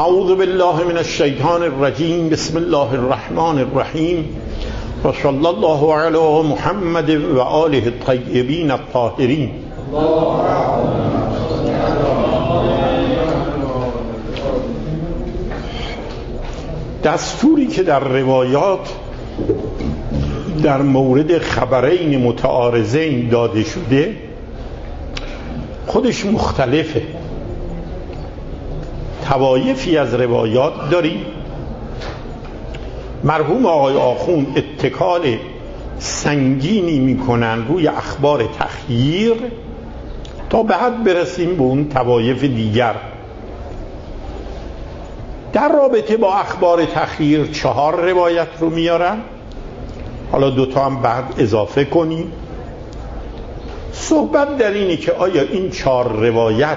اعوذ بالله من الشیطان الرجیم. بسم الله الرحمن الرحیم و صلی الله علی محمد و آله الطیبین الطاهرین. دستوری که در روایات در مورد خبرین متعارضین داده شده خودش مختلفه. طوایفی از روایات داریم مرحوم آقای آخوند اتکال سنگینی میکنن روی اخبار تخییر تا بعد برسیم به اون طوایف دیگر. در رابطه با اخبار تخییر 4 روایت رو میارن، حالا 2 هم بعد اضافه کنیم. صحبت در اینه که آیا این 4 روایت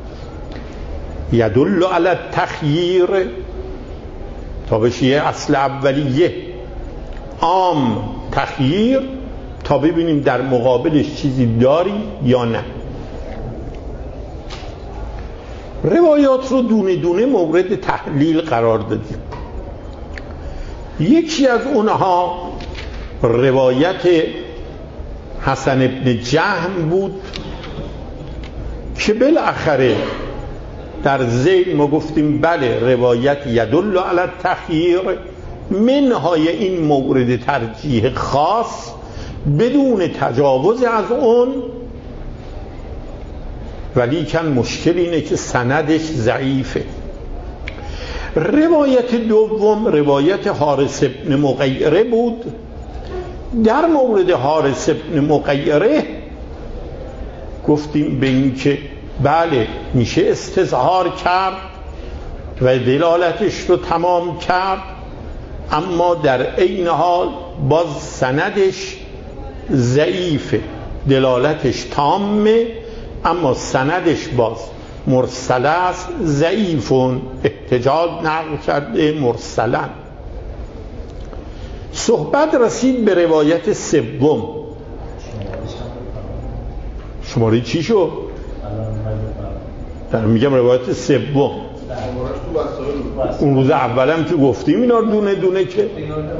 یدل علی التخییر تا بشه اصل اولیه عام تخییر تا ببینیم در مقابلش چیزی داری یا نه. روایات رو دونه دونه مورد تحلیل قرار دادیم. یکی از اونها روایت حسن ابن جهم بود که بالاخره در ذیل ما گفتیم بله روایت یدل علی التخییر، منهای این مورد ترجیح خاص بدون تجاوز از اون، ولی کن مشکل اینه که سندش ضعیفه. روایت دوم روایت حارث ابن مغیره بود. در مورد حارث ابن مغیره گفتیم به این که بله میشه استظهار کرد و دلالتش رو تمام کرد، اما در عین حال باز سندش ضعیفه. دلالتش تامه اما سندش باز مرسل است، ضعیفون، احتجاج نقل کرده مرسلا. صحبت رسید به روایت سوم. شماره چی شد؟ در میگم روایت سوم. اون روز اولم که گفتیم اینا دونه دونه که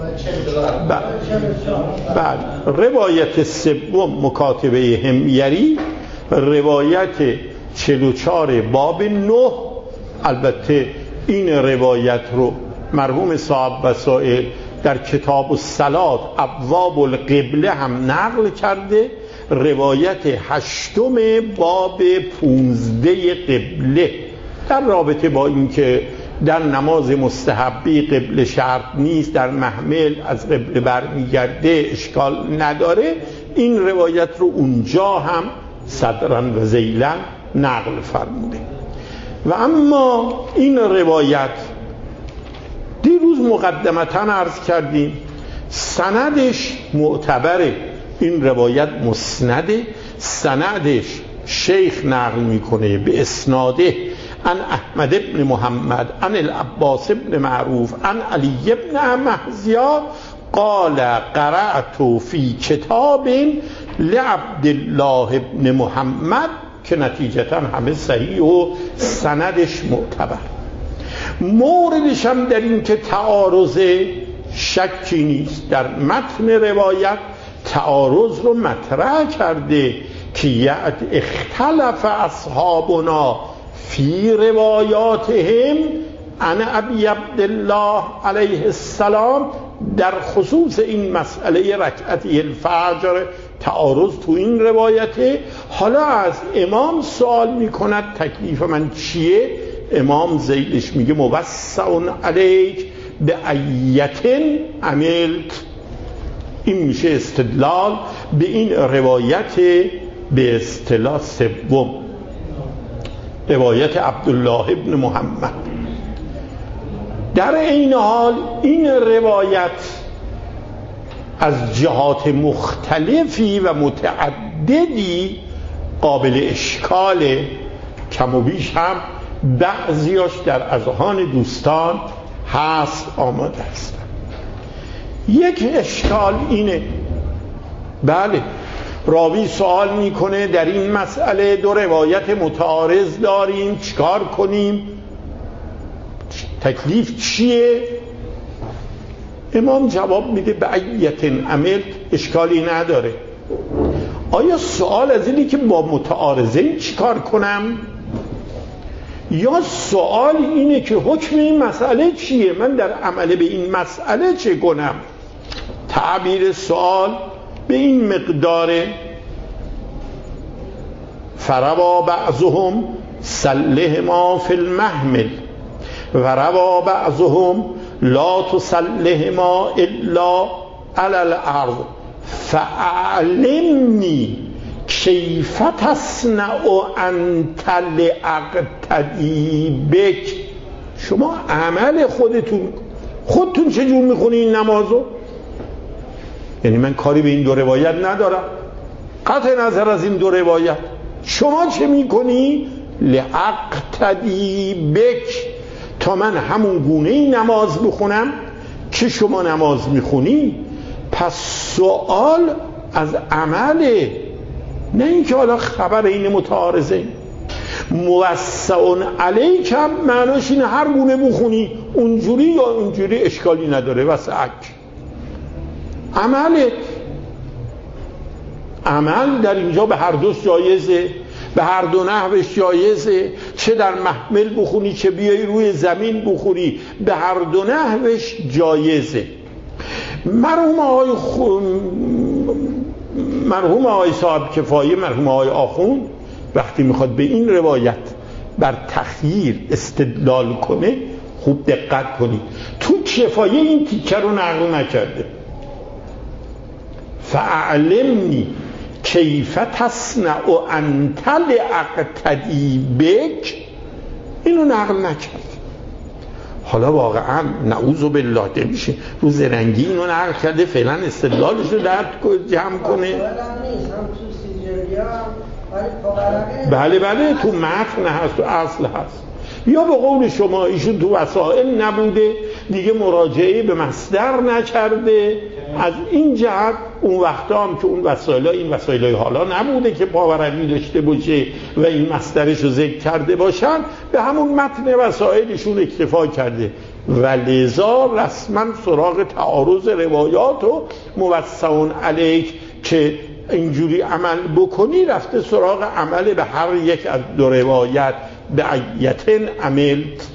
بعد روایت سوم مکاتبه حمیری روایت 44 باب 9. البته این روایت رو مرحوم صاحب وسائل در کتاب الصلات ابواب القبله هم نقل کرده. روایت 8 باب 15 قبله در رابطه با اینکه در نماز مستحبی قبله شرط نیست، در محمل از قبله برمیگرده اشکال نداره، این روایت رو اونجا هم صدرا و ذیلا نقل فرموده. و اما این روایت دیروز مقدمتا عرض کردیم سندش معتبره. این روایت مسنده، سندش شیخ نقل میکنه به اسناده عن احمد ابن محمد عن العباس ابن معروف عن علی ابن محزیا قال قرأت فی کتاب لعبدالله ابن محمد، که نتیجتا همه صحیح و سندش معتبر. موردش هم در این که تعارض شکی نیست. در متن روایت تعارض رو مطرح کرده که اختلف اصحابنا فی روایاتهم عن ابی عبدالله علیه السلام. در خصوص این مسئله رکعتی الفجر تعارض تو این روایته. حالا از امام سوال میکند تکلیف من چیه؟ امام ذیلش میگه موسع علیک به ایتن عملت. این میشه استدلال به این روایت به اصطلاح سوم، روایت عبدالله ابن محمد. در این حال این روایت از جهات مختلفی و متعددی قابل اشکال، کم و بیش هم بعضیاش در اذهان دوستان هست آماده هستن. یک اشکال اینه، بله راوی سوال میکنه در این مسئله 2 روایت متعارض داریم، چیکار کنیم؟ تکلیف چیه؟ امام جواب میده بعیت عمل اشکالی نداره. آیا سوال از اینه که با متعارضین چی کار کنم؟ یا سوال اینه که حکم این مسئله چیه؟ من در عمل به این مسئله چه کنم؟ تعبیر سوال به این مقداره: فروا بعضهم سلهما فی المحمل و روا بعضهم لا تسلهما الا علی الارض فاعلمنی کیف تصنع انت لاقتدی بک. شما عمل خودتون چجور میخونی این نمازو؟ یعنی من کاری به این دو روایت ندارم، قطع نظر از این دو روایت شما چه میکنی؟ لاقتدی بک، تا من همون گونه نماز بخونم که شما نماز میخونی. پس سوال از عمله، نه اینکه حالا خبر این متعارضه. موسع علیک هم معناش اینه هر گونه بخونی، اونجوری یا اونجوری اشکالی نداره. وسعک عملت، عمل در اینجا به هر دوش جایزه، به هر دو نحوش جایزه، چه در محمل بخونی چه بیایی روی زمین بخونی، به هر دو نحوش جایزه. مرحوم آقای صاحب کفایه، مرحوم آقای آخوند وقتی میخواد به این روایت بر تخییر استدلال کنه خوب دقت کنید، تو کفایه این تیکه رو نقل نکرده. فاعلمنی کیف تصنع انت لاقتدی بک، اینو نقل نکرد. حالا واقعا نعوذ بالله نمیشه رو زرنگی اینو نقل کرده فعلا استدلالش رو جمع کنه. بله تو متن هست، تو اصل هست. یا به قول شما ایشون تو وسائل نبوده دیگه، مراجعه به مصدر نکرده. از این جهت اون وقتا هم که اون وسائل این وسائل حالا نبوده که باوری داشته باشه و این مصدرش رو ذکر کرده باشن، به همون متن وسائلشون اکتفا کرده و لذا رسما سراغ تعارض روایات و موسع علیک که اینجوری عمل بکنی رفته سراغ عمل به هر یک از دو روایت به عیتن عملت.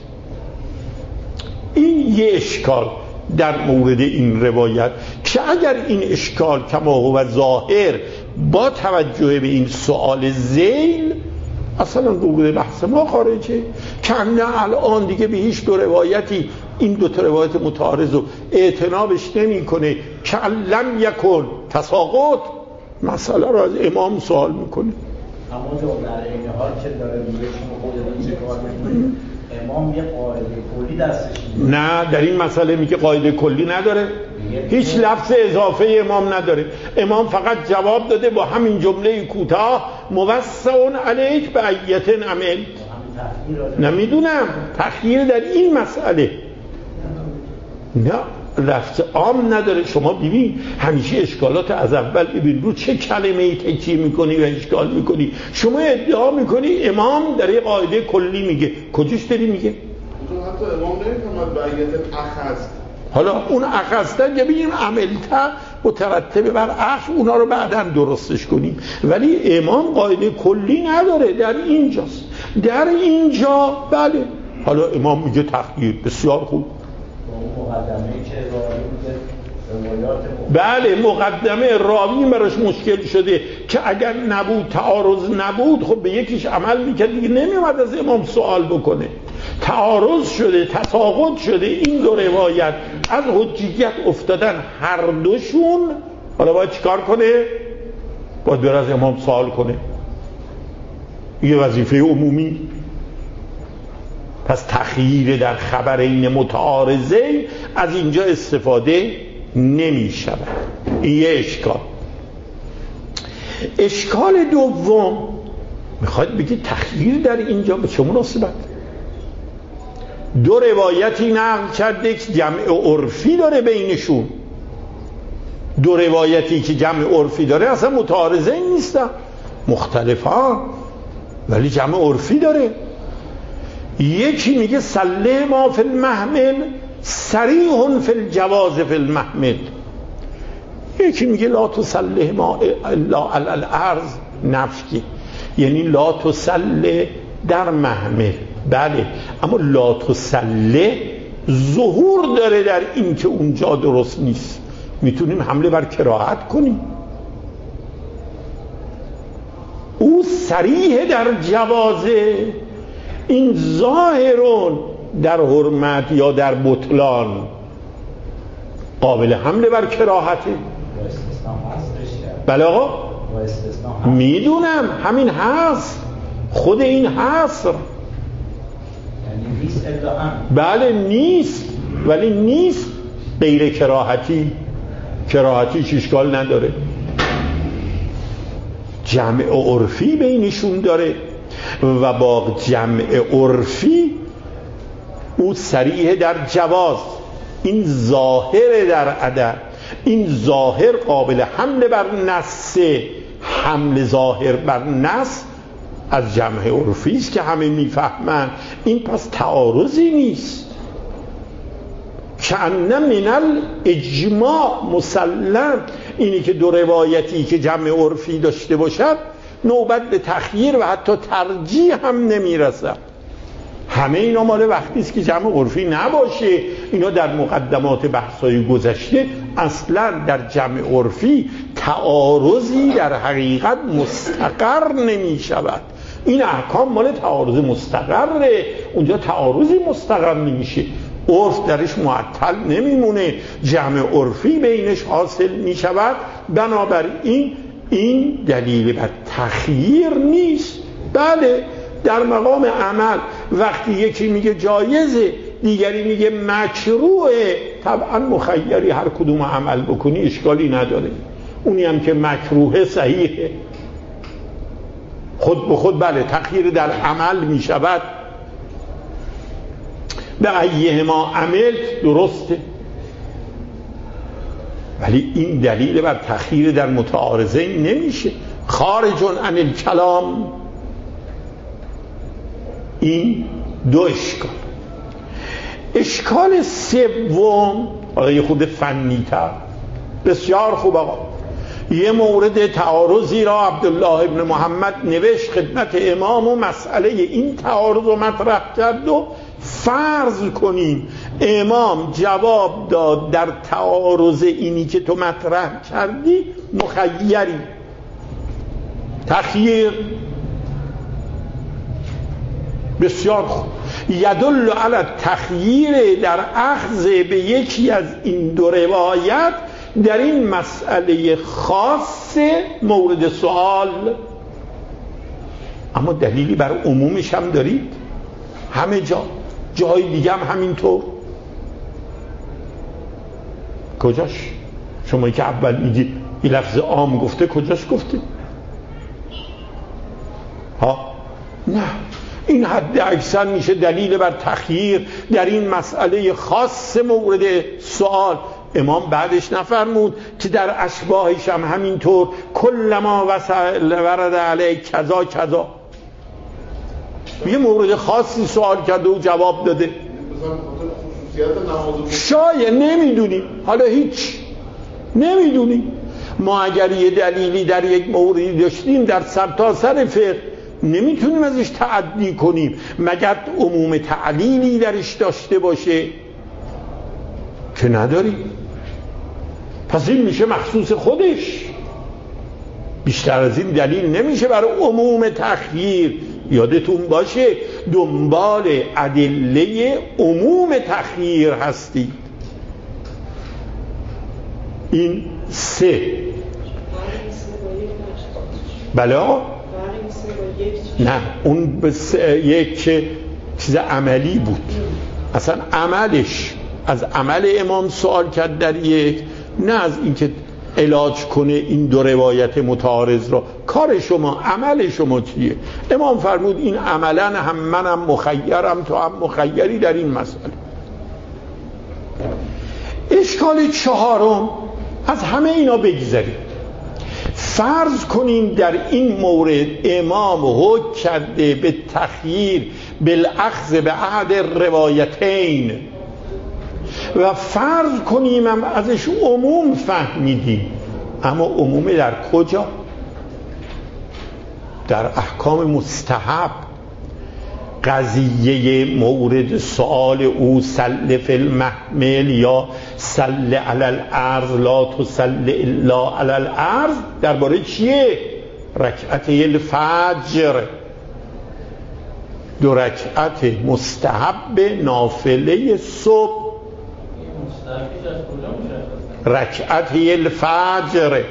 این یه اشکال در مورد این روایت که اگر این اشکال کما هو ظاهر با توجه به این سؤال ذیل اصلا مورد بحث ما خارجه، که نه الان دیگه به هیچ دو روایتی این دو تا روایت متعارض رو اعتنابش نمی کنه که لم یکن تساقط، مسئله رو از امام سوال میکنه. اما در این حال که داره میگه شما خودتون چه کار میکنید، امام یه قاعده کلی دستش نیست. نه در این مسئله میگه قاعده کلی نداره، هیچ لفظ اضافه امام نداره. امام فقط جواب داده با همین جمله کوتاه موسع علیک بعیتن عمل. نمیدونم تخییر در این مسئله نه لفظ عام نداره. شما ببین همیشه اشکالات از اول ببین رو چه کلمه‌ای تکیه میکنی و اشکال میکنی. شما ادعا میکنی امام در یه قاعده کلی میگه، کجاش داری میگه؟ حتی امام نمیفهمد بعیت اخذ. حالا اون اخذتن که بگیم عملتا مترتبه بر اخذ، اونا رو بعداً درستش کنیم، ولی امام قاعده کلی نداره در اینجاست. در اینجا بله حالا امام میگه تخییر، بسیار خوب. بله مقدمه راوی براش مشکل شده که اگر نبود تعارض نبود خب به یکیش عمل میکرد دیگه، نمیومد از امام سوال بکنه. تعارض شده، تساقط شده، این دو روایت از حجیت افتادن هر دوشون، حالا باید چیکار کنه؟ باید بر از امام سوال کنه. یه وظیفه عمومی. پس تخییر در خبرین متعارضه از اینجا استفاده نمی شود. این یه اشکال. اشکال دوم میخواد بگی تخییر در اینجا به چه مناسبت؟ دو روایتی نقل کرده که جمع عرفی داره بینشون. دو روایتی که جمع عرفی داره اصلا متعارضه نیستن، مختلفان ولی جمع عرفی داره. یکی میگه سله ما فی المحمل صریح فی الجواز فی المحمل، یکی میگه لا تسله ما الا علی الارض نفی، یعنی لا تسله در محمل، بله، اما لا تسله ظهور داره در این که اونجا درست نیست، میتونیم حمله بر کراهت کنیم. او صریح در جوازه، این ظاهرون در حرمت یا در بطلان قابل حمله بر کراهته. بله آقا میدونم همین هست، خود این هست، بله نیست، ولی نیست غیر کراهتی، کراهتی اشکال نداره، جمع عرفی بینشون داره و با جمع عرفی او صریح در جواز، این ظاهر در عدد، این ظاهر قابل حمل بر نص، حمل ظاهر بر نص از جمع عرفی است که همه میفهمن، این پس تعارضی نیست. کأن من الاجماع مسلم، اینی که دو روایتی که جمع عرفی داشته باشد نوبت به تخییر و حتی ترجیح هم نمیرسد. همه اینا مال وقتی است که جمع عرفی نباشه. اینا در مقدمات بحث‌های گذشته اصلا در جمع عرفی تعارضی در حقیقت مستقر نمی شود. این احکام مال تعارض مستقره، اونجا تعارضی مستقر نمیشه، عرف درش معطل نمیمونه، جمع عرفی بینش حاصل میشود. بنابراین این دلیل بر تخییر نیست. بله در مقام عمل وقتی یکی میگه جایزه دیگری میگه مکروهه، طبعا مخیری هر کدوم عمل بکنی اشکالی نداره، اونی هم که مکروهه صحیحه خود به خود. بله تخییر در عمل میشود، به ایه ما عمل درسته، ولی این دلیل بر تخییر در متعارضه نمیشه. خارج عن الکلام، این دو اشکال. اشکال سوم یه خود فنی تر، بسیار خوب آقا، یه مورد تعارضی را عبدالله ابن محمد نوشت خدمت امام و مسئله این تعارض رو مطرح کرد و فرض کنیم امام جواب داد در تعارض اینی که تو مطرح کردی مخیری، تخییر. بسیار خوب، یدل علی تخییر در اخذ به یکی از این دو روایت در این مسئله خاص مورد سوال. اما دلیلی بر عمومش هم دارید؟ همه جای دیگه هم همینطور؟ کجاش؟ شما که اول میگی این لفظ عام گفته، کجاش گفته؟ ها نه، این حد اکثر میشه دلیل بر تخییر در این مسئله خاص مورد سوال. امام بعدش نفرمود که در اشباهش هم همینطور کلما ورد علیه کذا کذا، یه مورد خاصی سوال کرده و جواب داده. شاید نمیدونیم، حالا هیچ نمیدونیم. ما اگر یه دلیلی در یک موردی داشتیم در سرتاسر فقه نمیتونیم ازش تعدی کنیم مگر عموم تعلیلی درش داشته باشه که نداریم، پس این میشه مخصوص خودش، بیشتر از این دلیل نمیشه برای عموم تخییر. یادتون باشه دنبال ادله عموم تخییر هستید. این سه. بله نه، اون یک چیز عملی بود، اصلا عملش از عمل امام سوال کرد در یک، نه از اینکه علاج کنه این دو روایت متعارض رو. کار شما، عمل شما چیه؟ امام فرمود این عملا هم منم مخیرم، تو هم مخیری در این مسئله. اشکال چهارم، از همه اینا بگذاریم، فرض کنیم در این مورد امام حکم کرده به تخییر بالاخذ به احد روایتین و فرض کنیم هم ازش عموم فهمیدیم، اما عموم در کجا؟ در احکام مستحب. قضیه مورد سؤال او سل فی المحمل یا سل علی الارض لا تسل الا علی الارض درباره چیه؟ رکعته الفجر، 2 رکعت مستحب نافله صبح. رکعته الفجر،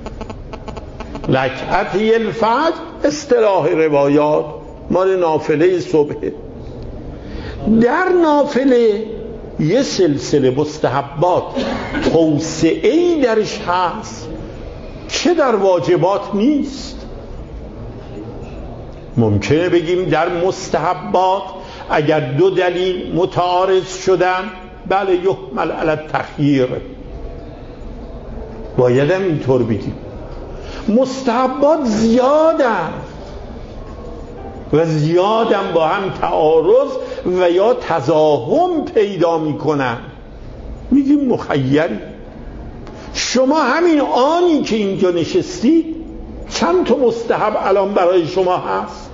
رکعته الفجر اصطلاح روایات مال نافله صبح. در نافله یه سلسله مستحبات توسعه‌ای درش هست که در واجبات نیست. ممکنه بگیم در مستحبات اگر 2 دلیل متعارض شدن بله یحمل علی التخییر، باید هم اینطور بگیم. مستحبات زیادن و زیادم با هم تعارض و یا تزاحم پیدا میکنن، میگیم مخیری. شما همین آنی که اینجا نشستید چند تا مستحب الان برای شما هست؟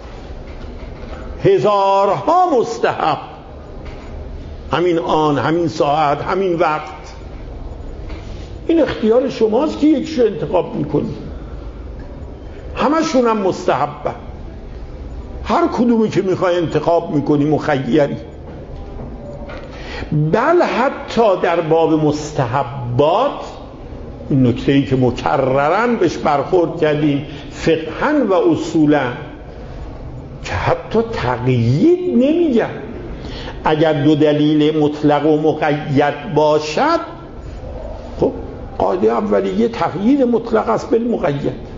هزارها مستحب. همین آن، همین ساعت، همین وقت. این اختیار شماست که یکیشو انتخاب میکنید. همشون هم مستحبه. هر کدومی که میخوای انتخاب میکنی مخیری. بل حتی در باب مستحبات، این نکته‌ای که مکررن بهش برخورد کردیم فقهاً و اصولاً، که حتی تقیید نمیگن. اگر 2 دلیل مطلق و مقید باشد، خب قاعده اولیه تقیید مطلق است بالمقید.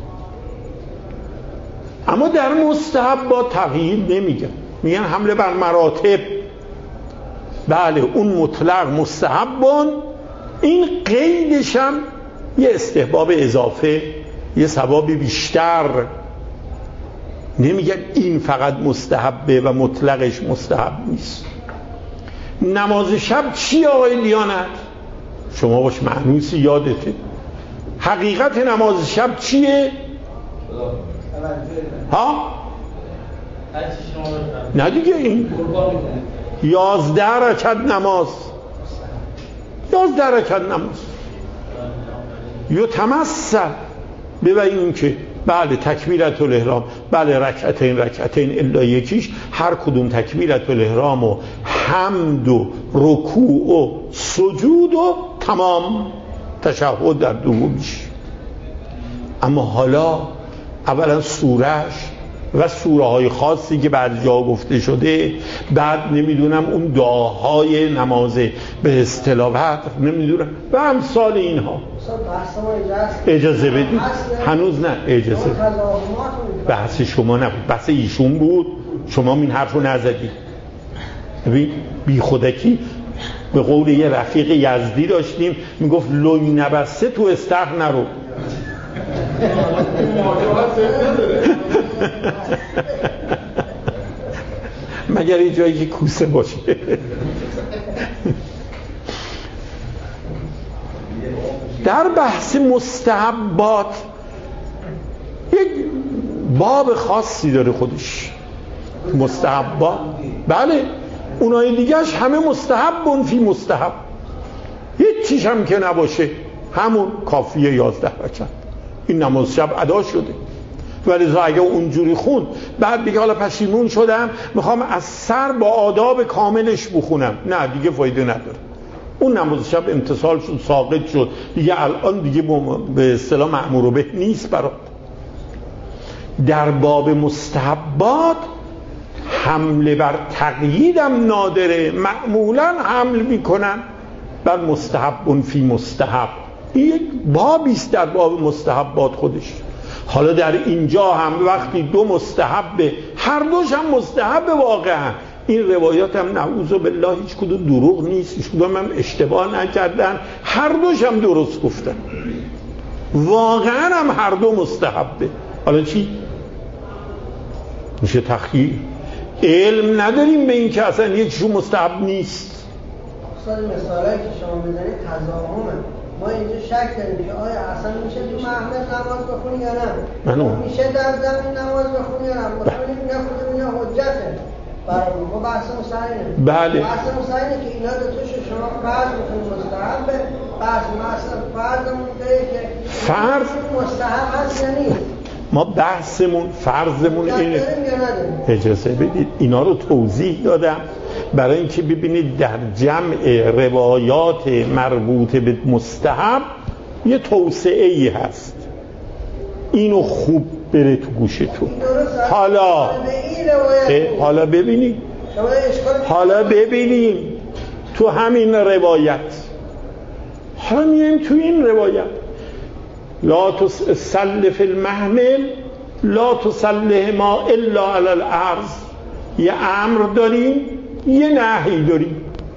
اما در مستحبات تقیید نمیگن، میگن حمله بر مراتب. بله اون مطلق مستحبون، این قیدش هم یه استحباب اضافه، یه ثوابی بیشتر. نمیگن این فقط مستحبه و مطلقش مستحب نیست. نماز شب چی آقای دیانت؟ شما باش معنوسی یادته. حقیقت نماز شب چیه؟ ها؟ نه دیگه این 11 رکعت نماز، 11 رکعت نماز یتمثل ببینیم که بله تکبیرت الاحرام، بله رکعتین الا یکیش، هر کدوم تکبیرت الاحرام و حمد و رکوع و سجود و تمام تشهد در دومیش. اما حالا اولا سورهش و سوره های خاصی که بعد جا گفته شده، بعد نمیدونم اون دعاهای نماز به اصطلاح نمیدونم و امثال اینها. اجازه بدید، هنوز نه اجازه. بحث شما نبود، بحث ایشون بود، شما این حرف رو نزدید. ببین بی خودکی به قول یه رفیق یزدی داشتیم میگفت لوی نبسته تو استخر نرو. مگر یه جایی که کوسه باشه. در بحث مستحبات یک باب خاصی داره خودش. مستحبات بله اونای دیگهش همه مستحبون فی مستحب، هیچ چیز هم که نباشه همون کافیه 11 رکعت این نماز شب ادا شده. ولی اگه اونجوری خوند بعد دیگه حالا پشیمون شدم میخوام از سر با آداب کاملش بخونم، نه دیگه فایده نداره. اون نماز شب امتصال شد، ساقط شد، دیگه الان دیگه به اصطلاح مأمور به نیست برات. در باب مستحبات حمله بر تقییدم نادره، معمولا حمل میکنن بر مستحب فی مستحب. این یک بابیست در باب مستحبات خودش. حالا در اینجا هم وقتی 2 مستحبه، هر دوش هم مستحب واقعا، این روایات هم نعوذ بالله هیچ کدوم دروغ نیست، هیچ کدوم هم اشتباه نکردن، هر دوش هم درست گفتن. واقعا هم هر دو مستحبه. حالا چی؟ میشه تخییر. علم نداریم به این که اصلا یکیشون مستحب نیست. مثلا مثالایی که شما بزنید تضاهمه. ما اینجا شک داریم که آیا اصلا میشه تو محمل نماز بخونی یا نه؟ میشه در زمین نماز بخونی یا نه؟ بخونیم نخونیم اینا حجته برای ما. بحثمون سر اینه. بله. بحثمون سر اینه که اینا دوتاشو شما فرض میکنید مستحبه. بحث مثلا فرضمون اینه که فرض مستحب هست یا نیست. ما بحثمون فرضمون اینه. اجازه بدید اینا رو توضیح دادم برای اینکه ببینید در جمع روایات مربوط به مستحب یه توسعه‌ای هست. اینو خوب بره تو گوشتون. حالا ببینیم تو همین روایت. حالا میایم تو این روایت لا تسل فی المحمل لا تسله ما الا علی الارض. یه امر داریم یه نهی داریم،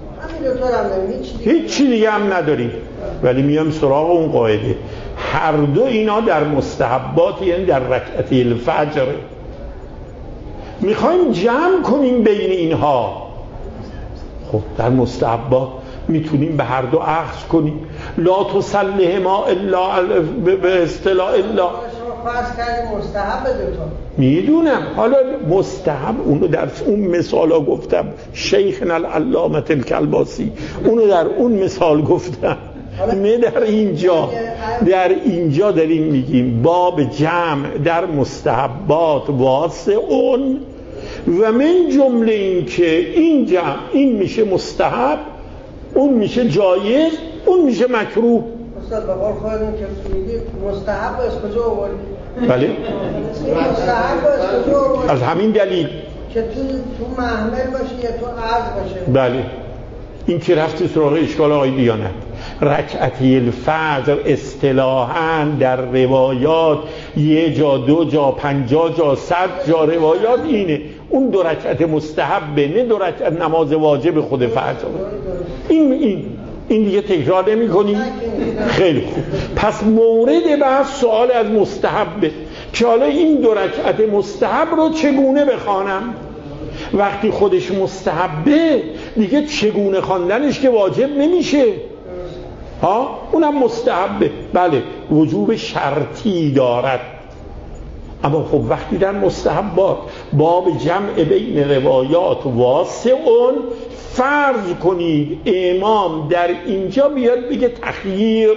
هیچ چی دیگه هم نداریم، ولی میام سراغ اون قاعده. هر دو اینا در مستحبات، یعنی در رکعتی الفجر. میخوایم جمع کنیم بین اینها. خب در مستحبات میتونیم به هر دو اخذ کنیم. لا تسله ما الا به اصطلاح الا فرض کردیم مستحب دوتا. میدونم. حالا مستحب اونو در اون مثالا گفتم، شیخنا العلامه الکلباسی اونو در اون مثال گفتم. نه در اینجا داریم میگیم باب جمع در مستحبات واسعون و من جمله این که این جمع این میشه مستحب، اون میشه جایز، اون میشه مکروه. استاد به قول خودتون که میگید مستحب از کجا آوردید؟ بله مستحب از کجا آوردید؟ از همین دلیل که تو محمل باشه یا تو عرض باشه. بله این که رفتی سراغ اشکال آقای دیانت. رکعتی الفجر اصطلاحاً در روایات یه جا، دو جا، 50 جا، 100 جا روایات اینه. اون 2 رکعت مستحبه، نه 2 رکعت نماز واجب خود فجر. این دیگه تکرار نمی کنیم. خیلی خوب. پس مورد بحث سوال از مستحبه که حالا این 2 رکعت مستحب رو چگونه بخوانم؟ وقتی خودش مستحبه دیگه چگونه خواندنش که واجب نمیشه. اونم مستحبه. بله وجوب شرطی دارد، اما خب وقتی در مستحبات باب جمع بین روایات واسعون، فرض کنید امام در اینجا بیاد بگه تخییر.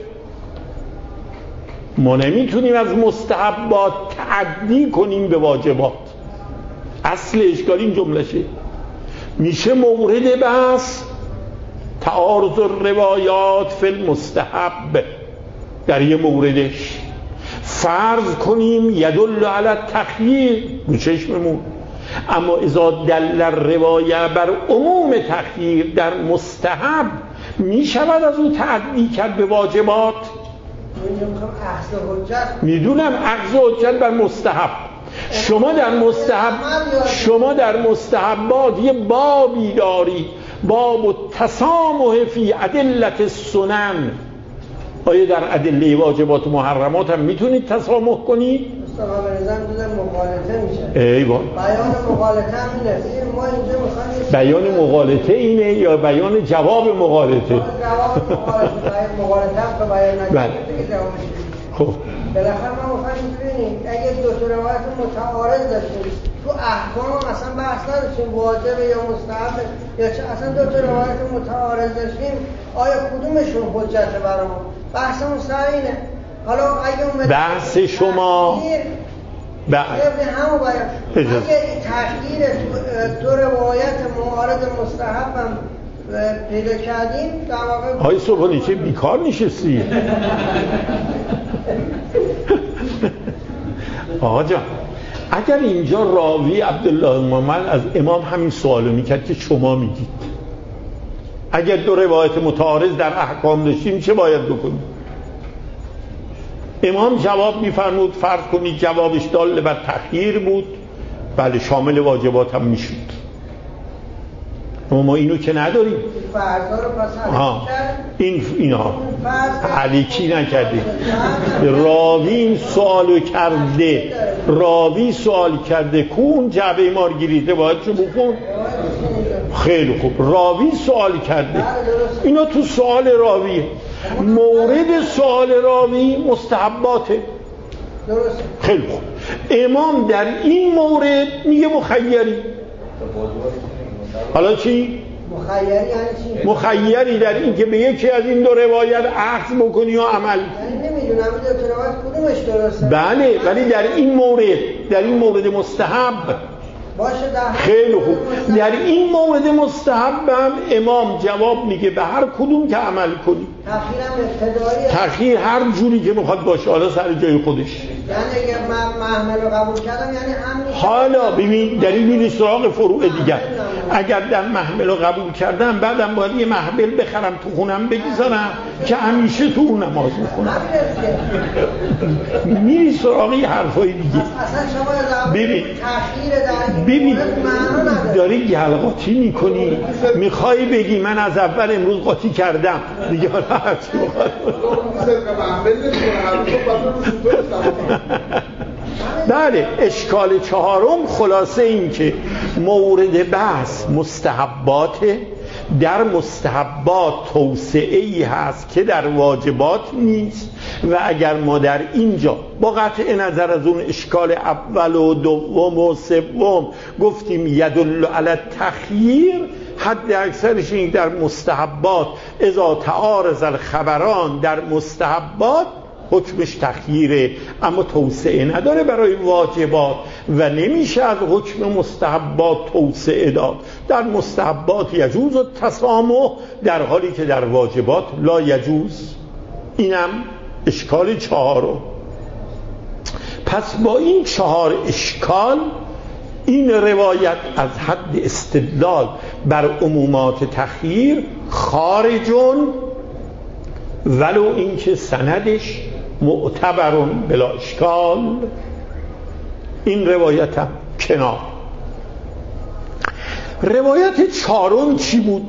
ما نمیتونیم از مستحبات تعدی کنیم به واجبات. اصل اشکال این جملشه. میشه مورد بحث تعارض الروایات فی المستحب. در یه موردش فرض کنیم یدل علی التخییر رو چشممون، اما اذا دل الروایه بر عموم تخییر در مستحب میشود از او تعدی کرد به واجبات. میدونم اخذ حجت بر مستحب. شما در مستحبات یه بابی داری، باب التسامح فی ادله السنن. آیا در ادله واجبات و محرمات هم میتونید تسامح کنید؟ مصطفی بنظر دیدم مغالطه میشه. ایوان. بیان مغالطه هم اینه. ما اینجا میخوایم بیان مغالطه اینه یا بیان جواب مغالطه؟ جواب مغالطه هم که بیان نکنید دیگه جوابش. خب بالاخره ما میخوایم ببینیم اگه 2 روایت متعارض داشتیم تو احکام اصلا بحث نداشتیم واجب یا مستحب یا چه، اصلا 2 روایت متعارض داشتیم، آیا کدومشون حجته برامون؟ بحثمون سر اینه. حالا اگه بحث شما همون باید اگه تخییر تو روایت معارض مستحب هم پیدا کردیم در واقع های صبحانی چه بیکار نشستی؟ آقا جان اگر اینجا راوی عبدالله محمد از امام همین سوالو میکرد که شما میگید اگر 2 روایت متعارض در احکام داشتیم چه باید بکنیم؟ امام جواب میفرمود فرض کنید جوابش دال بر تخییر بود، بله شامل واجبات هم میشد. ما اینو که نداریم. فرضا رو پس اینا علیکی نکردیم. راوی سوال کرده کون جعبه مارگریته باید چه بکن؟ خیلی خوب. راوی سوال کرده، اینا تو سوال راویه. مورد سوال راوی مستحباته. درسته. خیلی خوب. امام در این مورد میگه مخیری. حالا چی؟ مخیری یعنی چی؟ مخیری در این که به یکی از این دو روایت اخذ بکنی یا عمل. یعنی نمیدونم دو روایت کدومش درسته. بله، ولی در این مورد مستحب باشه. خیلی خوب. در این مورد مستحبم امام جواب میگه به هر کدوم که عمل کنی. تأخیر هر جوری که میخواد باشه، حالا سر جای خودش. یعنی اگه من محمل رو قبول کردم یعنی همین. حالا ببین در این میری سراغ فروع دیگر. اگر در محمل رو قبول کردم بعدم باید یه محمل بخرم تو خونم بگذارم که همیشه تو اون نماز میخونم. میری سراغ یه حرفای دیگه. ببین داری گلقاطی میکنی، میخوای بگی من از اول امروز قاطی کردم دیگه. حالا هرچی بخواد بله. اشکال چهارم خلاصه این که مورد بحث مستحباته. در مستحبات توسعه‌ای هست که در واجبات نیست، و اگر ما در اینجا با قطع نظر از اون اشکال اول و دوم و سوم گفتیم یدل علی التخییر، حد اکثرش این در مستحبات اذا تعارض الخبران در مستحبات حکمش تخییره، اما توسعه نداره برای واجبات و نمیشه از حکم مستحبات توسعه داد. در مستحبات یجوز التسامح در حالی که در واجبات لا یجوز. اینم اشکال چهارم. پس با این 4 اشکال این روایت از حد استدلال بر عمومات تخییر خارجون، ولو اینکه سندش معتبرون بلا اشکال. این روایت هم کنار. روایت 4 چی بود؟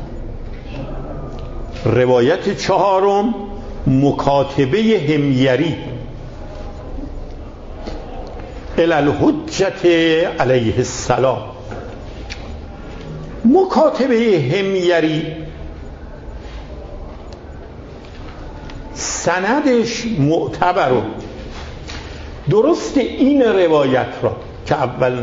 روایت 4 مکاتبه حمیری الی الحجة علیه السلام. مکاتبه حمیری سندش معتبره. درست این روایت را که اول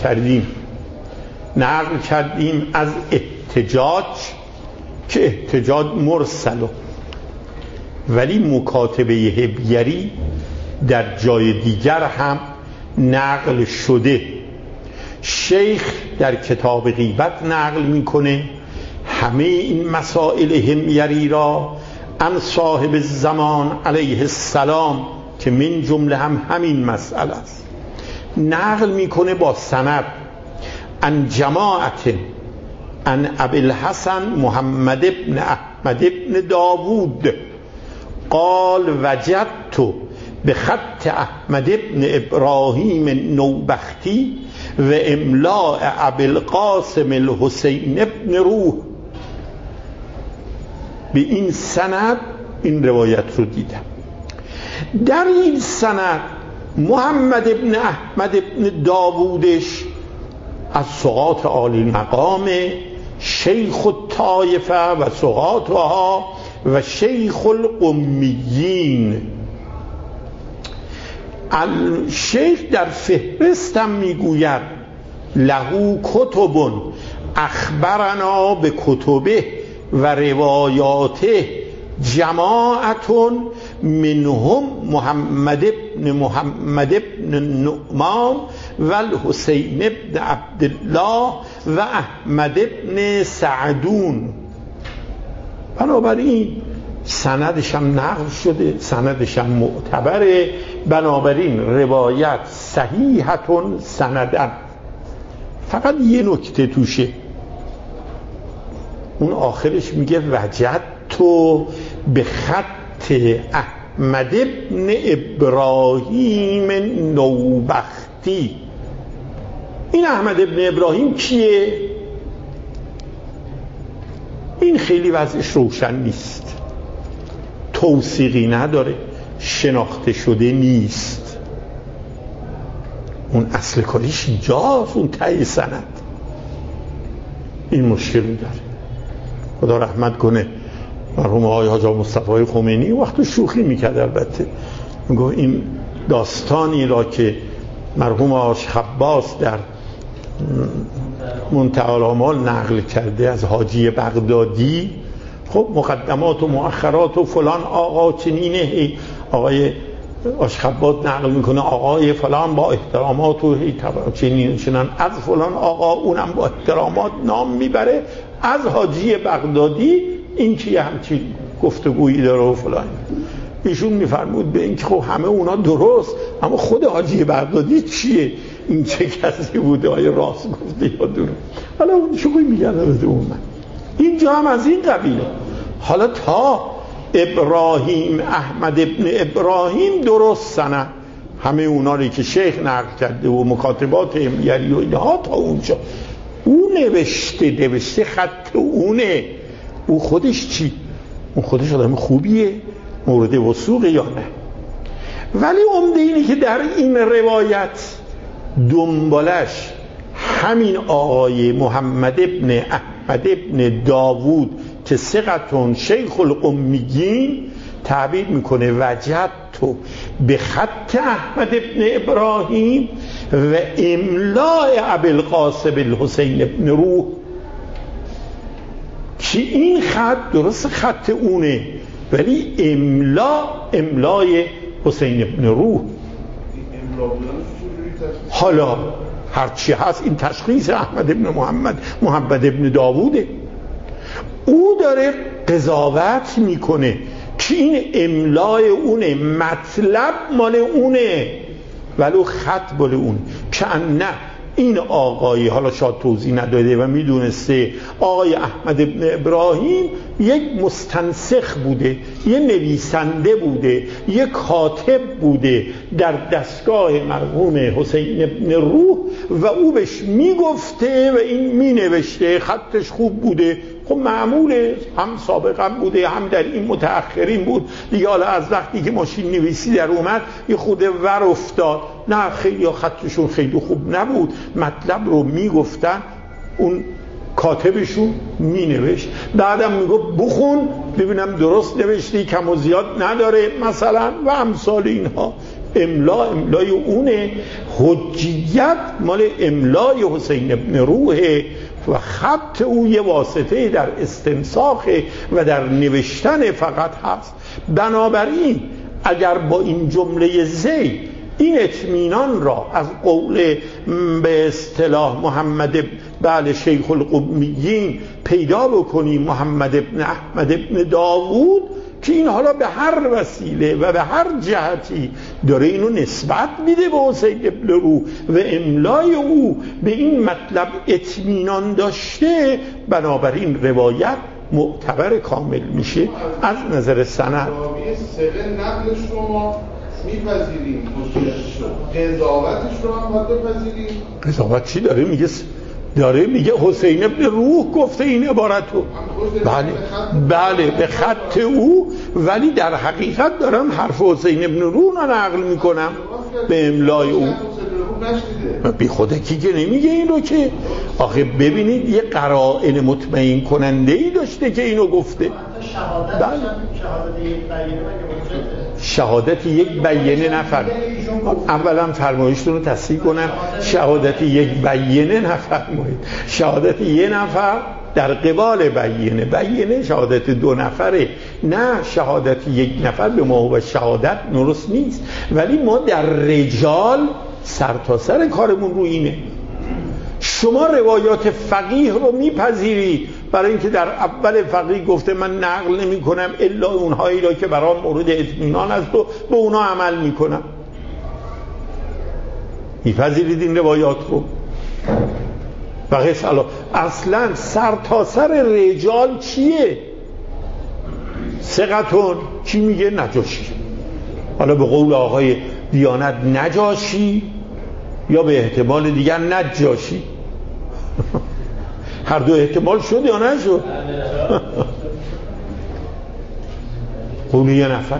نقل کردیم از احتجاج که احتجاج مرسله، ولی مکاتبه حمیری در جای دیگر هم نقل شده. شیخ در کتاب غیبت نقل میکنه همه این مسائل حمیری را عن صاحب الزمان علیه السلام که من جمله هم همین مسئله است نقل میکنه با سند عن جماعت عن ابی الحسن محمد بن احمد بن داوود قال وجدت بخط احمد بن ابراهیم النوبختی و املاء ابی القاسم الحسین بن روح. به این سند این روایت رو دیدم. در این سند محمد بن احمد بن داوودش از ثقات عالی مقام، شیخ الطایفه و ثقاتها و شیخ القمیین. الشیخ در فهرستم میگوید له کتب اخبرنا به کتبه و روایاته جماعتون منهم محمد بن نعمان و الحسین بن عبدالله و احمد بن سعدون. بنابراین سندش هم نقل شده، سندش هم معتبره. بنابراین روایت صحیحتون سندن. فقط یه نکته توشه، اون آخرش میگه وجد تو به خط احمد بن ابراهیم نوبختی. این احمد بن ابراهیم کیه؟ این خیلی وضعش روشن نیست، توثیقی نداره، شناخته شده نیست. اون اصل کاریش اینجاست، اون ته سند. این مشکلی داره. خدا رحمت کنه مرحوم آقای حاج مصطفی خمینی وقتی شوخی میکرد، البته میگه این داستانی را که مرحوم آش خباس در منتهی الآمال نقل کرده از حاجی بغدادی، خب مقدمات و مؤخرات و فلان آقا چنینه، آقای آش خباس نقل میکنه آقای فلان با احترامات و چنین از فلان آقا، اونم با احترامات نام میبره از حاجی بغدادی، این که یه همچین گفتگویی داره و فلان. ایشون میفرمود به این که خب همه اونا درست، اما خود حاجی بغدادی چیه؟ این چه کسی بوده؟ آیا راست گفته یا درست؟ حالا اون شوخی میگن به اون من. اینجا هم از این قبیله. حالا تا ابراهیم احمد ابن ابراهیم درست سنه، همه اونا رو که شیخ نقل کرده و مکاتبات امیری و اینها تا اونجا او نوشته خط اونه. او خودش چی؟ اون خودش آدم خوبیه، مورد وثوقه یا نه؟ ولی عمده اینه که در این روایت دنبالش همین آقای محمد ابن احمد ابن داوود که ثقتون شیخ الامیین تعبیر میکنه وجدت به خط احمد ابن ابراهیم و املاء ابوالقاسم الحسین ابن روح، که این خط درست خط اونه ولی املای حسین ابن روح. حالا هرچی هست این تشخیص احمد ابن محمد ابن داووده. او داره قضاوت میکنه که این املای اونه، مطلب مال اونه ولو خط مال اونه، که نه این آقای حالا شاید توضیح نداده و میدونسته آقای احمد ابن ابراهیم یک مستنسخ بوده، یه نویسنده بوده، یک کاتب بوده در دستگاه مرحوم حسین ابن روح و او بهش میگفته و این مینوشته، خطش خوب بوده. خب معموله، هم سابقا بوده هم در این متأخرین بود دیگه. حالا از وقتی که ماشین نویسی در اومد یه خود ور افتاد، نه خیلی خطشون خیلی خوب نبود، مطلب رو میگفتن، اون کاتبشون مینوشت، بعدم میگفت بخون ببینم درست نوشتی، کم و زیاد نداره مثلا و امثال اینها. املای اونه، حجیت مال املای حسین ابن روحه و خط او یه واسطه در استنساخ و در نوشتن فقط هست. بنابراین اگر با این جمله زید این اطمینان را از قول به اصطلاح محمد بله شیخ الامیین پیدا بکنیم، محمد ابن احمد ابن داوود، که این حالا به هر وسیله و به هر جهتی داره اینو نسبت میده به حسین ابن روح و املای او به این مطلب اطمینان داشته، بنابراین روایت معتبر کامل میشه از نظر سند. سقه نقل شما میپذیریم، قضاوتش رو هم باید بپذیریم. قضاوت چی داره میگه؟ داره میگه حسین ابن روح گفته این عبارتو. بله به خط او، ولی در حقیقت دارم حرف حسین ابن روح رو نقل میکنم به املای او. بی خدا کی که نمیگه این رو که آخه ببینید یه قرائن مطمئن کننده ای داشته که اینو گفته. شهادت یک بیینه نفر. اولا فرمایشتون رو تصحیح کنم، شهادت یک بیینه نفرمایید، شهادت یک نفر در قبال بیینه شهادت دو نفره، نه شهادت یک نفر به ما و شهادت درست نیست. ولی ما در رجال سر کارمون رو اینه. شما روایات فقیه رو میپذیرید برای اینکه در اول فقیه گفته من نقل نمی کنم الا اونهایی را که برام مورد اطمینان است و به اونا عمل میکنم. میپذیرید این روایات رو؟ بقیه اصلا سر رجال چیه؟ ثقتون چی میگه؟ نجاشی. حالا به قول آقای دیانت نجاشی یا به احتمال دیگر نجاشی. هر دو احتمال شد یا نشد؟ قول یه نفر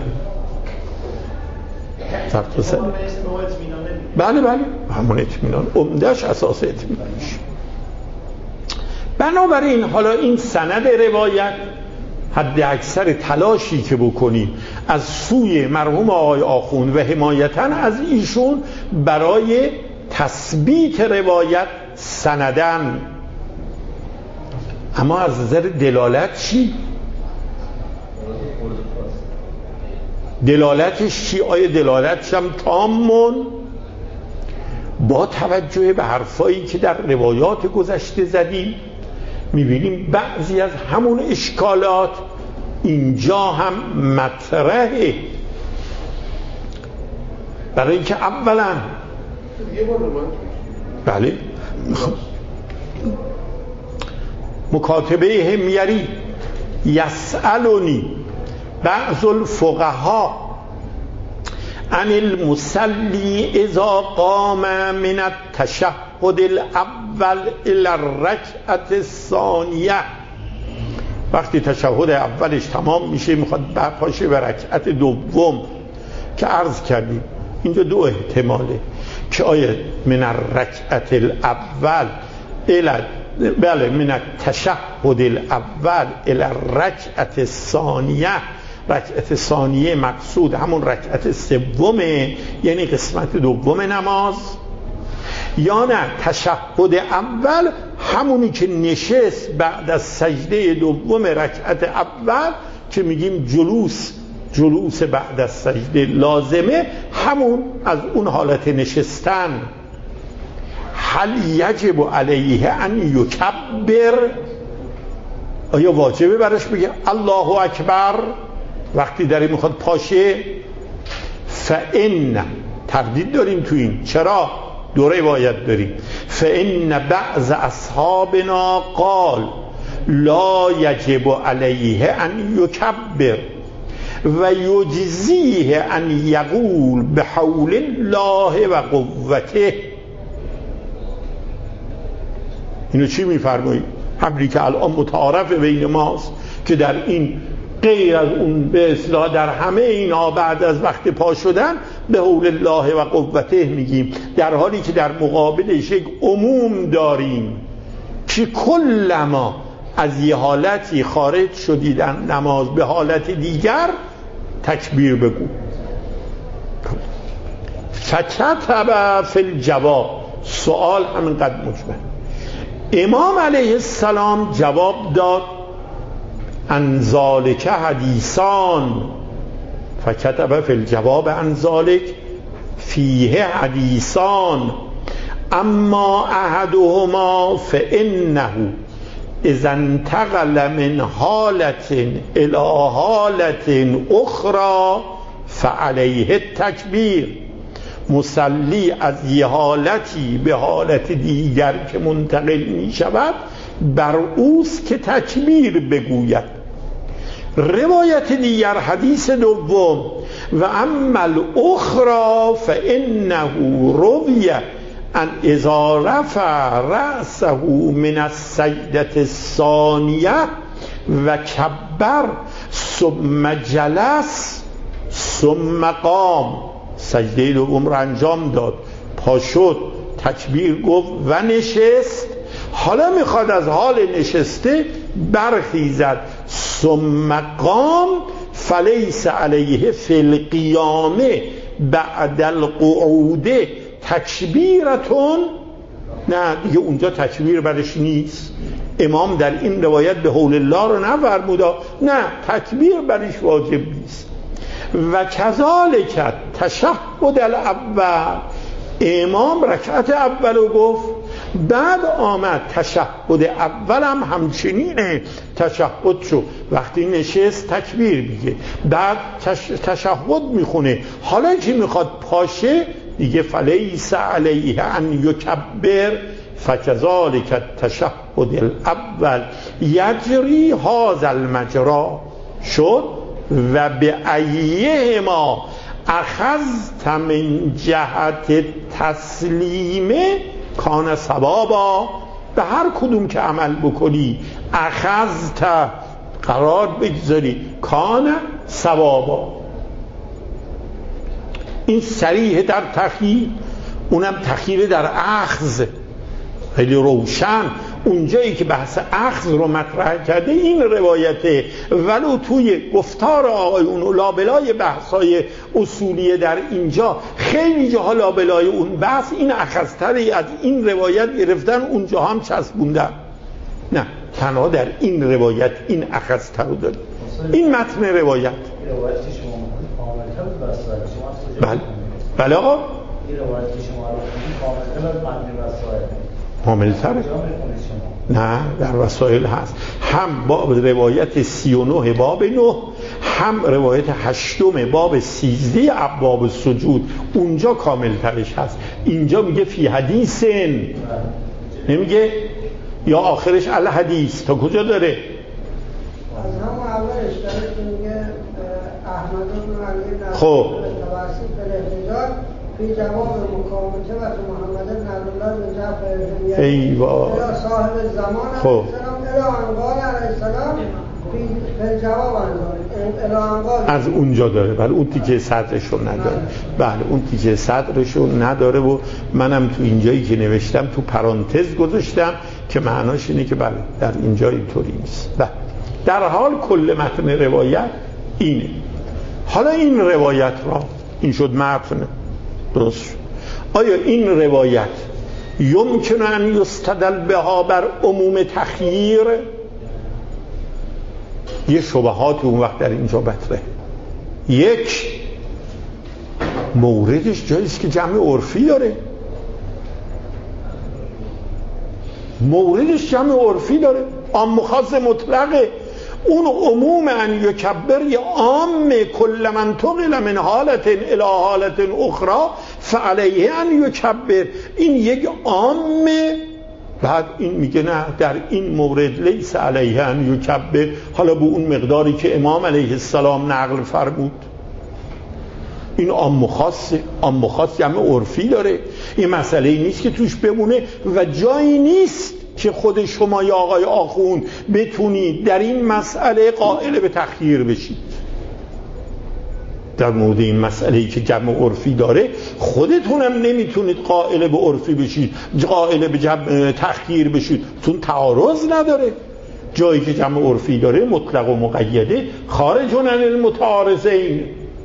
سرتاسر بله همون اطمینان عمده‌اش اساس اطمینانش. بنابراین حالا این سند روایت حد اکثر تلاشی که بکنیم از سوی مرحوم آقای آخوند و حمایتاً از ایشون برای تثبیت روایت سندن. اما از نظر دلالت چی؟ دلالتش چی؟ آیا دلالتش هم تامون؟ با توجه به حرفایی که در روایات گذشته زدیم میبینیم بعضی از همون اشکالات اینجا هم مطرحه. برای اینکه اولا بله مکاتبه همیری یسألونی بعض الفقهاء عن المصلی اذا قام من التشهد الاول الى الرکعة الثانیه. وقتی تشهد اولش تمام میشه میخواد پاشه به رکعت دوم که عرض کردیم اینجا دو احتماله که آیا من الرکعة الاول بله من التشهد الاول الى الرکعة الثانیه. رکعت ثانیه مقصود همون رکعت سومه، یعنی قسمت دوم نماز، یا نه تشهد اول همونی که نشست بعد از سجده دوم رکعت اول که میگیم جلوس بعد از سجده لازمه، همون از اون حالت نشستن. هل یجب علیه ان یکبر؟ آیا واجبه براش بگه الله اکبر وقتی داره میخواد پاشه؟ فإن تردید داریم تو این. چرا؟ دو روایت داریم. فإن بعض اصحابنا قال لا یجب علیه ان یکبر و یجزیه ان یقول بحول الله و قوته. اینو چی میفرمایید؟ حبلی که الان متعارف بین ماست که در این غیر از اون به اصطلاح در همه اینا بعد از وقت پا شدن به حول الله و قوته میگیم، در حالی که در مقابلش یک عموم داریم که کلما از یه حالتی خارج شدیدن نماز به حالت دیگر تکبیر بگو. فکتب فی الجواب، سوال همینقدر مجمل. امام علیه السلام جواب داد عن ذالک حدیثان، فکتب فی الجواب عن ذالک فیه حدیثان، اما احدهما فانه اذا انتقل من حالت الى حالت اخرى فعلیه التکبیر. مصلی از یه حالتی به حالت دیگر که منتقل می شود بر اوست که تکبیر بگوید. روایت دیگر حدیث دوم و اما الاخرى فانه روی ان اذا رفع رأسه من السجدة الثانیه و کبر ثم جلس ثم قام، سجده دوم را انجام داد، پا شد، تکبیر گفت و نشست، حالا میخواد از حال نشسته برخیزد، ثم قام فلیس علیه فی القیام بعد القعود تکبیرتون. نه دیگه اونجا تکبیر برش نیست. امام در این روایت به حول الله رو نفرمودا، نه تکبیر برش واجب نیست. و کذالک تشهد الاول، امام رکعت اول رو گفت، بعد آمد تشهد اول هم همچنینه، تشهد شو وقتی نشست تکبیر میگه، بعد تشهد میخونه، حالا که میخواد پاشه دیگه فلیس علیه ان یکبر فکذالک تشهد الاول یجری هذا المجرا شد و به ایه ما اخذت من جهت تسلیم کان ثوابا به هر کدوم که عمل بکنی اخذت قرار بگذاری کان ثوابا. این صریح در تخییر، اونم تخییر در اخذ خیلی روشن. اونجایی که بحث اخذ رو مطرح کرده این روایته، ولو توی گفتار آقایون و لابلای بحث‌های اصولیه در اینجا خیلی جاها لابلای اون بحث این اخذتری از این روایت گرفتن اونجا هم چسبوندن. نه، تنها در این روایت این اخذتر رو داره. این متن روایت بله آقا این روایت که شما رو خوندید کاملا کامل تره. نه، در وسائل هست، هم باب روایت 39 باب 9، هم روایت 8 باب 13 ابواب سجود، اونجا کامل ترش هست. اینجا میگه فی حدیث، نمیگه یا آخرش الحدیث. تا کجا داره؟ از همون اولش داره که میگه احمد بن علی خب توسط الاحتجاج فی جواب مکامته و محمد بن عبدالله بن جعفر ایوا صاحب زمان علیه السلام الی انقال علیه السلام فی جواب انقال از اونجا داره. بله اون تیکه صدرشو نداره. بله اون تیکه صدرشو نداره و منم تو اینجایی که نوشتم تو پرانتز گذاشتم که معناش اینه که بله در اینجا اینطوری نیست. بله در حال کل متن روایت اینه. حالا این روایت را این شد متن درست. آیا این روایت یمکن ان یستدل بها بر عموم تخییر؟ یه شبهات اون وقت در اینجا مطرحه. یک، موردش جاییست که جمع عرفی داره. موردش جمع عرفی داره، عام خاص مطلقه. اون عموم ان یکبر یا عام کل من تقل من حالت الی حالت اخرى فعلیه ان یکبر، این یک عامه. بعد این میگه نه در این مورد لیس علیه ان یکبر، حالا به اون مقداری که امام علیه السلام نقل فرمود. این عام خاصه، عام خاص جمع عرفی داره. این مسئله نیست که توش بمونه و جایی نیست که خود شما یا آقای آخوند بتونید در این مسئله قائل به تخییر بشید. در مورد این مسئله‌ای که جمع عرفی داره خودتونم نمیتونید قائل به عرفی بشید، قائل به جمع تخییر بشید، چون تعارض نداره. جایی که جمع عرفی داره مطلق و مقیده خارج عن المتعارضین.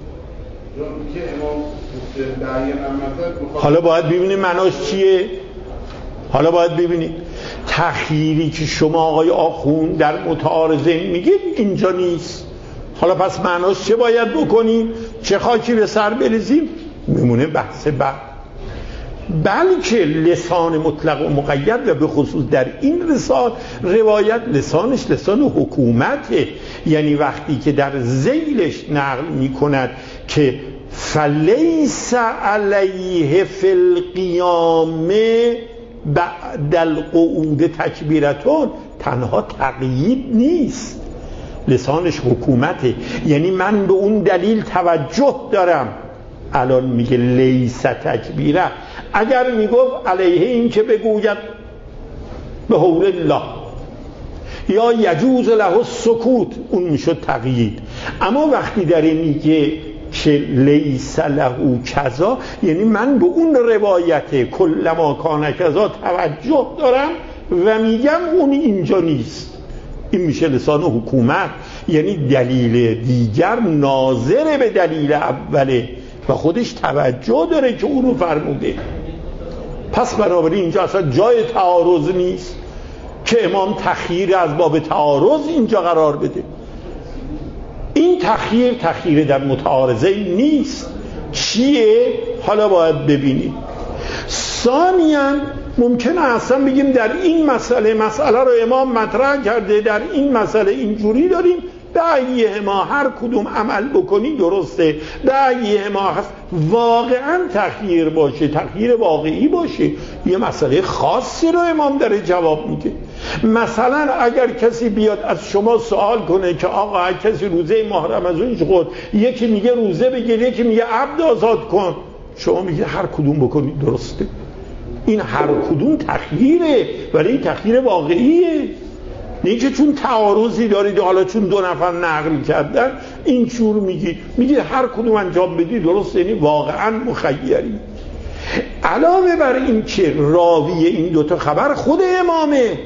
حالا باید ببینید معناش چیه. حالا باید ببینید تخییری که شما آقای آخوند در متعارضین میگید اینجا نیست. حالا پس معناش چه باید بکنیم؟ چه خاکی به سر بریزیم؟ میمونه بحث بعد. بلکه لسان مطلق و مقید و به خصوص در این رسال روایت لسانش لسان حکومته. یعنی وقتی که در ذیلش نقل میکند که فلیس علیه فی القیام بعد القعود تکبیرتون، تنها تقیید نیست، لسانش حکومته. یعنی من به اون دلیل توجه دارم. الان میگه لیس تکبیره، اگر میگفت علیه این که بگوید به حول الله یا یجوز له السکوت، اون میشد تقیید. اما وقتی داره میگه که لیس له کذا، یعنی من به اون روایت کل ما کان کذا توجه دارم و میگم اون اینجا نیست. این میشه لسان حکومت. یعنی دلیل دیگر ناظر به دلیل اوله و خودش توجه داره که اونو فرموده. پس بنابراین اینجا اصلا جای تعارض نیست که امام تخییر از باب تعارض اینجا قرار بده. این تخییر در متعارضه نیست. چیه؟ حالا باید ببینید. ثانیاً ممکنه اصلا بگیم در این مسئله رو امام مطرح کرده، در این مسئله اینجوری داریم، دعیه ما هر کدوم عمل بکنی درسته، دعیه ما هست واقعا تخییر باشه، تخییر واقعی باشه، یه مسئله خاصی رو امام داره جواب میده. مثلا اگر کسی بیاد از شما سوال کنه که آقا هر کسی روزه ماه رمضان خود، یکی میگه روزه بگیر، یکی میگه عبد آزاد کن، شما میگه هر کدوم بکنی درسته. این هر کدوم تخییره، ولی این تخییر واقعیه، نه که چون تعارضی دارید حالا چون دو نفر نقل کردن این جور میگید هر کدوم انجام بدی درست، یعنی واقعا مخیری. علاوه بر این که راوی این دوتا خبر خود امامه،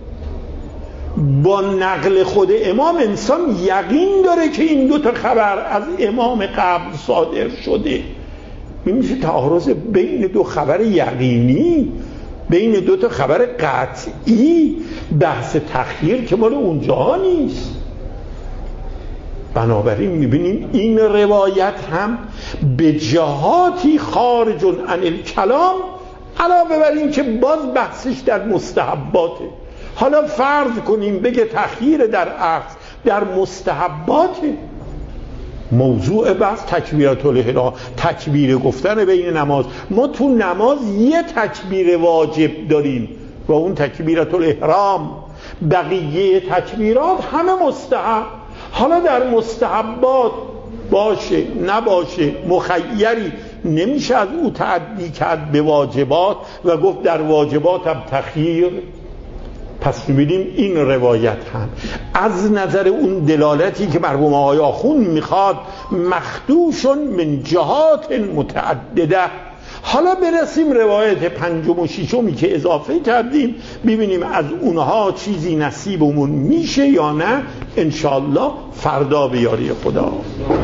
با نقل خود امام انسان یقین داره که این دوتا خبر از امام قبل صادر شده. این میشه تعارض بین دو خبر یقینی، بین دو تا خبر قطعی. بحث تخییر که مال اونجا نیست. بنابراین میبینیم این روایت هم به جهاتی خارج عن الکلام، علاوه بر این که باز بحثش در مستحباته. حالا فرض کنیم بگه تخییر در عقد در مستحباته، موضوع بحث تکبیرات الاحرام، تکبیر گفتن بین نماز. ما تو نماز یه تکبیر واجب داریم و اون تکبیرات الاحرام، بقیه تکبیرات همه مستحب. حالا در مستحبات باشه نباشه مخیری، نمیشه از او تعدی کرد به واجبات و گفت در واجبات هم تخییر. پس می‌بینیم این روایت هم از نظر اون دلالتی که مرحوم آقای آخوند میخواد مخدوشون من جهات متعدده. حالا برسیم روایت پنجم و ششمی که اضافه کردیم، ببینیم از اونها چیزی نصیبمون میشه یا نه. انشاءالله فردا به یاری خدا.